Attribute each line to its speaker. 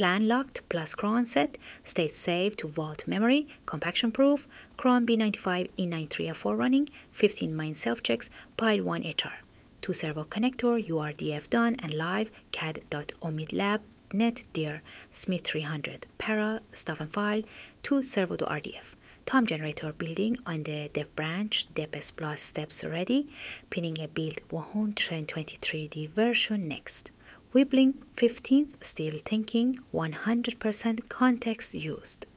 Speaker 1: Plan locked plus cron set, state safe to vault memory, compaction proof, cron B95 E93F4 running, 15 mine self checks, pile 1 HR. 2 servo connector, URDF done and live, CAD.omidlab, net dir, Smith 300, para, stuff and file, 2 servo to RDF. Tom generator building on the dev branch, DepS plus steps ready, pinning a build 123D version next. Wibbling 15th, still thinking 100% context used.